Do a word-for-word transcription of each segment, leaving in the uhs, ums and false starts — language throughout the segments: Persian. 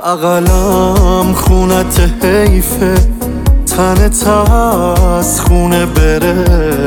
بغلم خونت حیفه، تنت از خونه بره.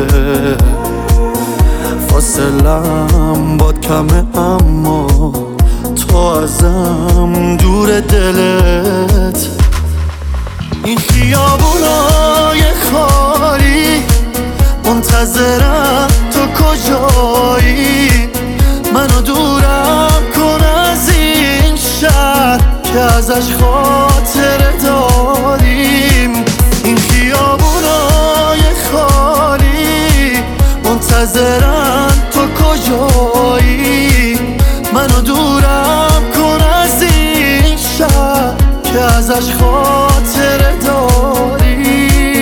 فاصلم باد کمه اما تو ازم دور دلت. این خیابونای خالی منتظرم تو کجایی؟ منو دورم کن از این شهر که ازش خاطره داریم. این خیابونای خالی منتظرم تو کجایی؟ منو دورم کن از این شهر که ازش خاطره داری.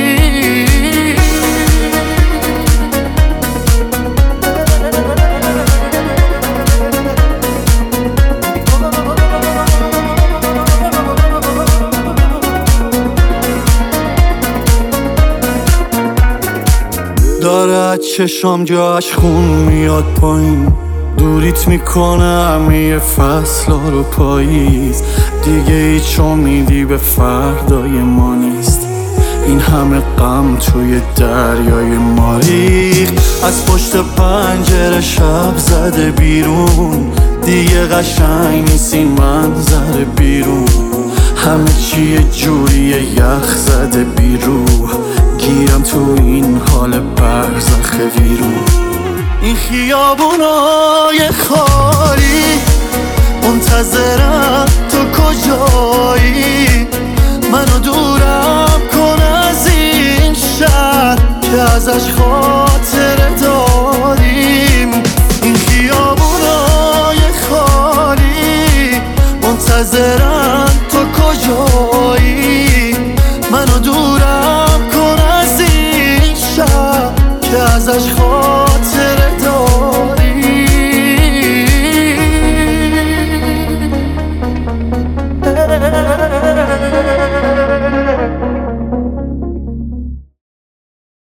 داره از چشام جاش خون میاد پایین، دوریت میکنه همه فصلا رو پاییز. دیگه هیچ امیدی به فردای ما نیست، این همه غم توی دریای ما ریخت. از پشت پنجره شب زده بیرون، دیگه قشنگ نیست این منظر بیرون. همه چی یه جوری یخ زده بیرون، گیرم تو این حال برزخ ویرون. این خیابونای خالی منتظرم تو کجایی؟ منو دورم کن از این شهر که ازش خاطره